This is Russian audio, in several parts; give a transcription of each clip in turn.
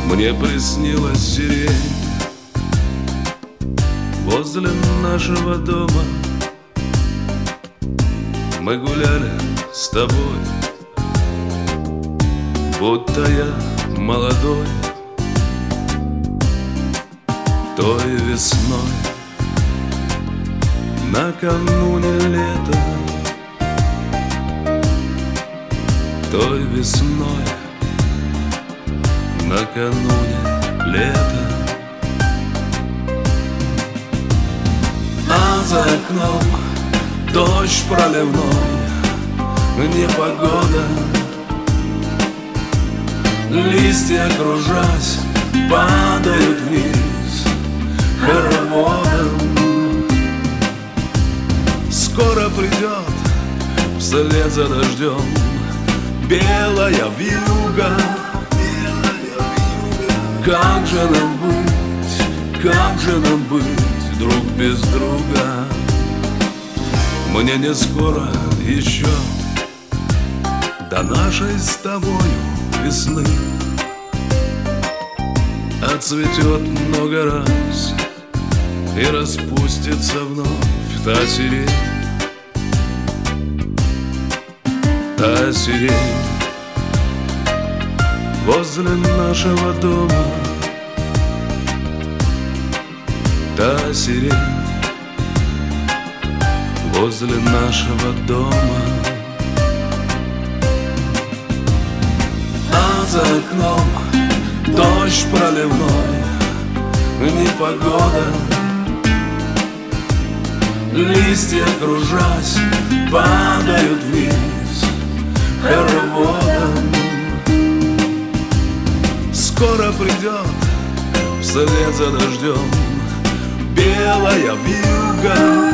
Мне приснилась сирень возле нашего дома. Мы гуляли с тобой, будто я молодой. Той весной, накануне лета, той весной, накануне лета. А за окном дождь проливной, непогода. Листья, кружась, падают вниз хороводом. Скоро придет вслед за дождем белая вьюга. Как же нам быть, как же нам быть друг без друга? Мне не скоро еще до нашей с тобою весны. Отцветет много раз и распустится вновь та сирень. Та сирень возле нашего дома. Та сирень возле нашего дома. А за окном дождь проливной, непогода. Листья, кружась, падают вниз хороводом. Скоро придет вслед за дождем белая вьюга.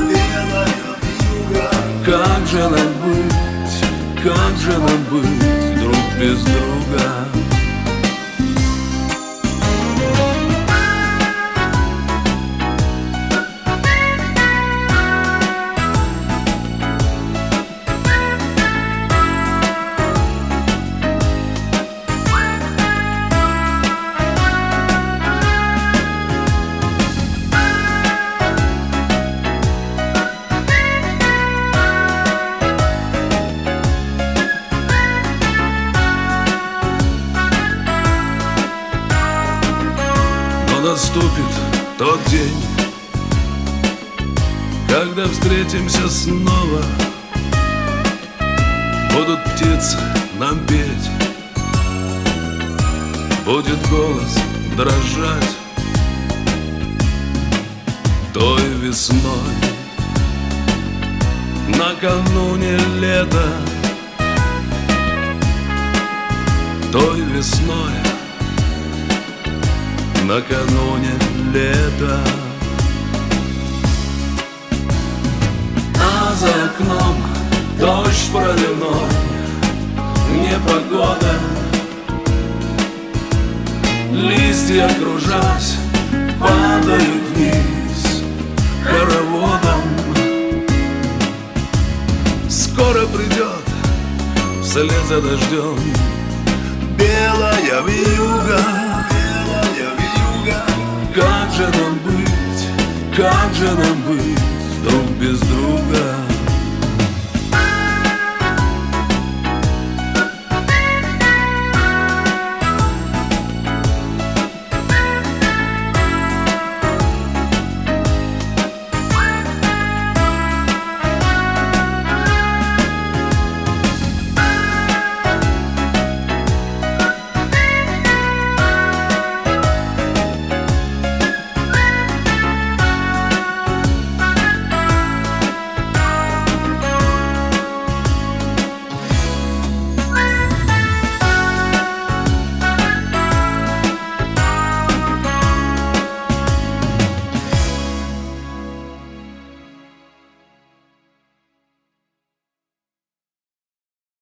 Как же нам быть, как же нам быть друг без друга? Наступит тот день, когда встретимся снова. Будут птицы нам петь, будет голос дрожать. Той весной, накануне лета, той весной, накануне лета. А за окном дождь проливной, непогода. Листья, кружась, падают вниз хороводом. Скоро придет вслед за дождем белая вьюга. Как же нам быть, как же нам быть друг без друга?